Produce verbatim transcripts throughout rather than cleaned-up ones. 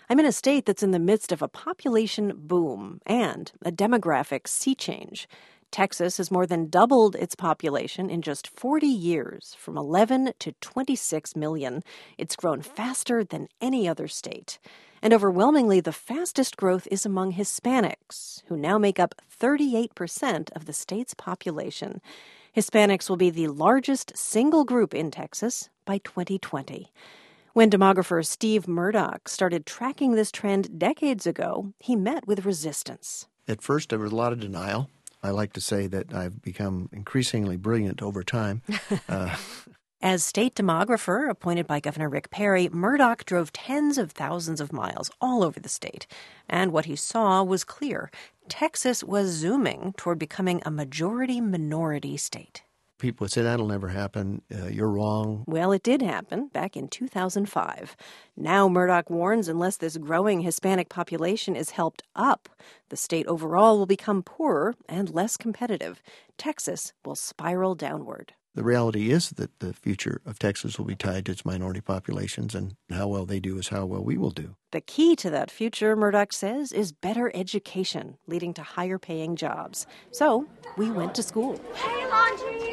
I'm in a state that's in the midst of a population boom and a demographic sea change. Texas has more than doubled its population in just forty years, from eleven to twenty-six million. It's grown faster than any other state. And overwhelmingly, the fastest growth is among Hispanics, who now make up thirty-eight percent of the state's population. Hispanics will be the largest single group in Texas by twenty twenty. When demographer Steve Murdoch started tracking this trend decades ago, he met with resistance. At first, there was a lot of denial. I like to say that I've become increasingly brilliant over time. Uh, As state demographer appointed by Governor Rick Perry, Murdoch drove tens of thousands of miles all over the state. And what he saw was clear. Texas was zooming toward becoming a majority-minority state. People would say, that'll never happen. Uh, you're wrong. Well, it did happen back in two thousand five. Now Murdoch warns unless this growing Hispanic population is helped up, the state overall will become poorer and less competitive. Texas will spiral downward. The reality is that the future of Texas will be tied to its minority populations, and how well they do is how well we will do. The key to that future, Murdoch says, is better education, leading to higher-paying jobs. So we went to school. Hey, laundry!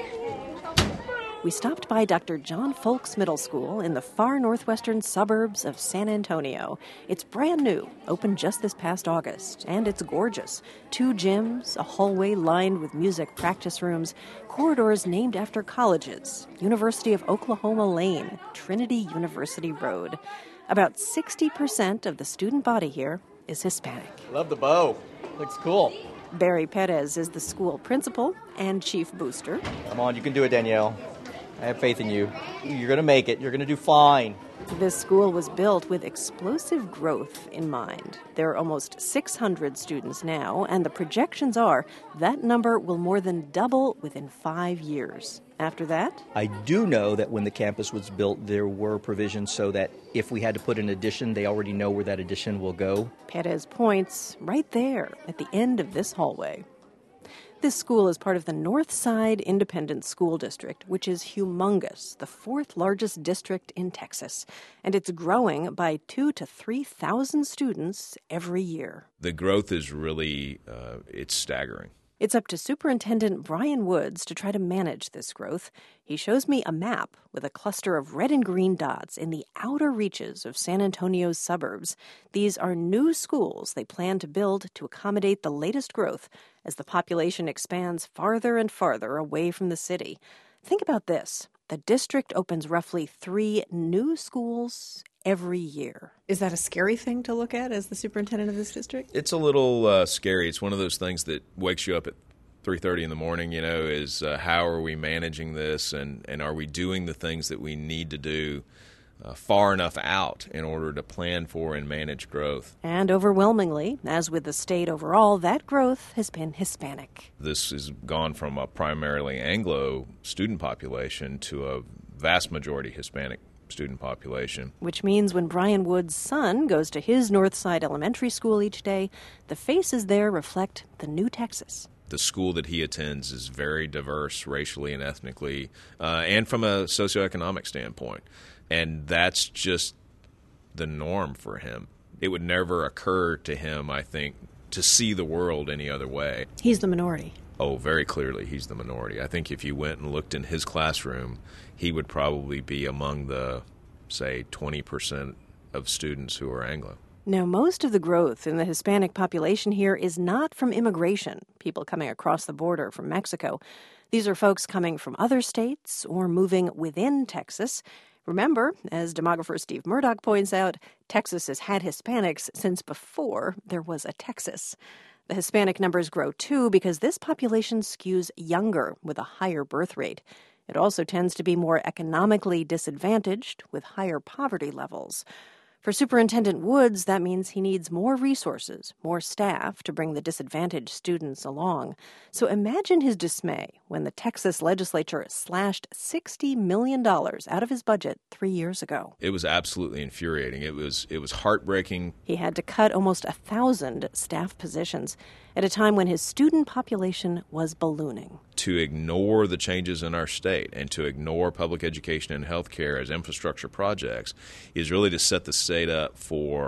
We stopped by Doctor John Folks Middle School in the far northwestern suburbs of San Antonio. It's brand new, opened just this past August, and it's gorgeous. Two gyms, a hallway lined with music practice rooms, corridors named after colleges, University of Oklahoma Lane, Trinity University Road. About sixty percent of the student body here is Hispanic. Love the bow. Looks cool. Barry Perez is the school principal and chief booster. Come on, you can do it, Danielle. I have faith in you. You're going to make it. You're going to do fine. This school was built with explosive growth in mind. There are almost six hundred students now, and the projections are that number will more than double within five years. After that? I do know that when the campus was built, there were provisions so that if we had to put an addition, they already know where that addition will go. Perez points right there at the end of this hallway. This school is part of the Northside Independent School District, which is humongous, the fourth largest district in Texas. And it's growing by two to three thousand students every year. The growth is really, uh, it's staggering. It's up to Superintendent Brian Woods to try to manage this growth. He shows me a map with a cluster of red and green dots in the outer reaches of San Antonio's suburbs. These are new schools they plan to build to accommodate the latest growth as the population expands farther and farther away from the city. Think about this. The district opens roughly three new schools every year. Is that a scary thing to look at as the superintendent of this district? It's a little uh, scary. It's one of those things that wakes you up at three thirty in the morning, you know, is uh, how are we managing this, and, and are we doing the things that we need to do uh, far enough out in order to plan for and manage growth. And overwhelmingly, as with the state overall, that growth has been Hispanic. This has gone from a primarily Anglo student population to a vast majority Hispanic student population. Which means when Brian Wood's son goes to his Northside Elementary School each day, the faces there reflect the new Texas. The school that he attends is very diverse racially and ethnically, uh, and from a socioeconomic standpoint. And that's just the norm for him. It would never occur to him, I think, to see the world any other way. He's the minority. Oh, very clearly he's the minority. I think if you went and looked in his classroom, he would probably be among the, say, twenty percent of students who are Anglo. Now, most of the growth in the Hispanic population here is not from immigration, people coming across the border from Mexico. These are folks coming from other states or moving within Texas. Remember, as demographer Steve Murdoch points out, Texas has had Hispanics since before there was a Texas. The Hispanic numbers grow, too, because this population skews younger with a higher birth rate. It also tends to be more economically disadvantaged with higher poverty levels. For Superintendent Woods, that means he needs more resources, more staff to bring the disadvantaged students along. So imagine his dismay when the Texas legislature slashed sixty million dollars out of his budget three years ago. It was absolutely infuriating. It was it was heartbreaking. He had to cut almost a thousand staff positions at a time when his student population was ballooning. To ignore the changes in our state and to ignore public education and health care as infrastructure projects is really to set the state up for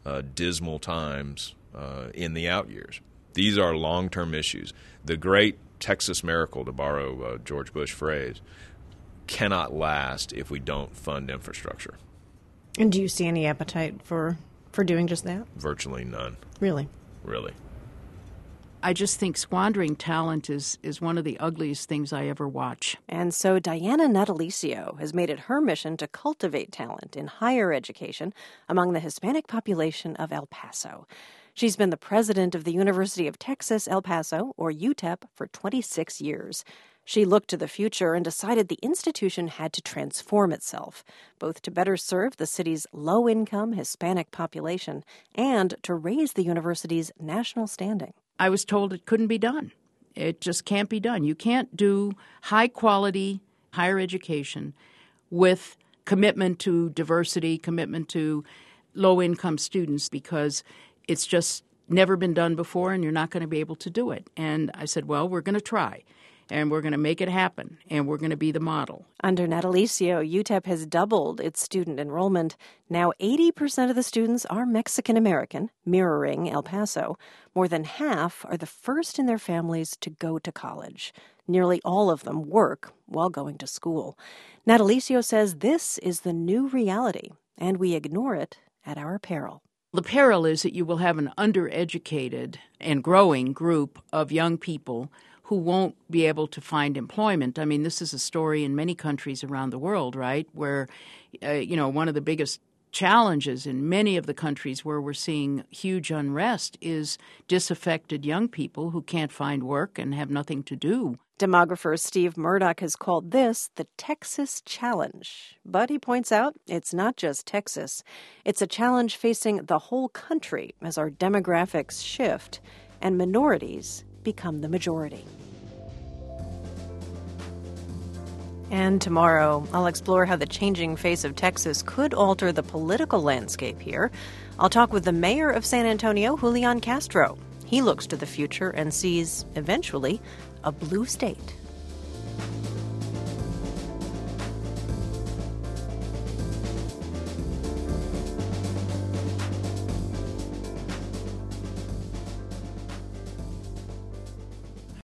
uh, dismal times uh, in the out years. These are long-term issues. The great Texas miracle, to borrow a George Bush phrase, cannot last if we don't fund infrastructure. And do you see any appetite for, for doing just that? Virtually none. Really? Really. I just think squandering talent is, is one of the ugliest things I ever watch. And so Diana Natalicio has made it her mission to cultivate talent in higher education among the Hispanic population of El Paso. She's been the president of the University of Texas, El Paso, or U T E P, for twenty-six years. She looked to the future and decided the institution had to transform itself, both to better serve the city's low-income Hispanic population and to raise the university's national standing. I was told it couldn't be done. It just can't be done. You can't do high-quality higher education with commitment to diversity, commitment to low-income students, because it's just never been done before and you're not going to be able to do it. And I said, well, we're going to try, and we're going to make it happen, and we're going to be the model. Under Natalicio, U T E P has doubled its student enrollment. Now eighty percent of the students are Mexican-American, mirroring El Paso. More than half are the first in their families to go to college. Nearly all of them work while going to school. Natalicio says this is the new reality, and we ignore it at our peril. The peril is that you will have an undereducated and growing group of young people who won't be able to find employment. I mean, this is a story in many countries around the world, right, where, uh, you know, one of the biggest challenges in many of the countries where we're seeing huge unrest is disaffected young people who can't find work and have nothing to do. Demographer Steve Murdoch has called this the Texas Challenge. But he points out it's not just Texas. It's a challenge facing the whole country as our demographics shift and minorities become the majority. And tomorrow, I'll explore how the changing face of Texas could alter the political landscape here. I'll talk with the mayor of San Antonio, Julian Castro. He looks to the future and sees, eventually, a blue state.